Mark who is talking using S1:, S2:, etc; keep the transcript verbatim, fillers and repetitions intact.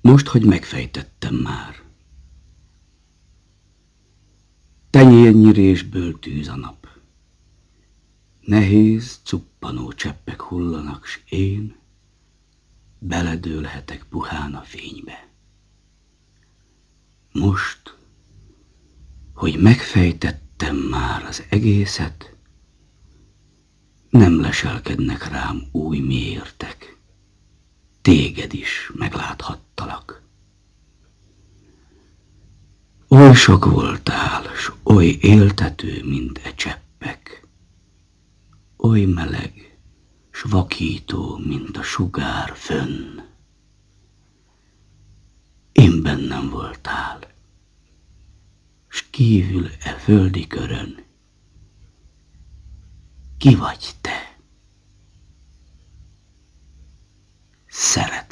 S1: Most, hogy megfejtettem már. Tenyérnyirésből tűz a nap. Nehéz, cuppanó cseppek hullanak, s én beledőlhetek puhán a fénybe. Most, hogy megfejtettem már az egészet, nem leselkednek rám új méértek. Téged is megláthattalak. Oly sok voltál, s oly éltető, mint e cseppek. Oly meleg, s vakító, mint a sugár fönn. Én bennem voltál, s kívül e földi körön. Ki vagy te? Szeret.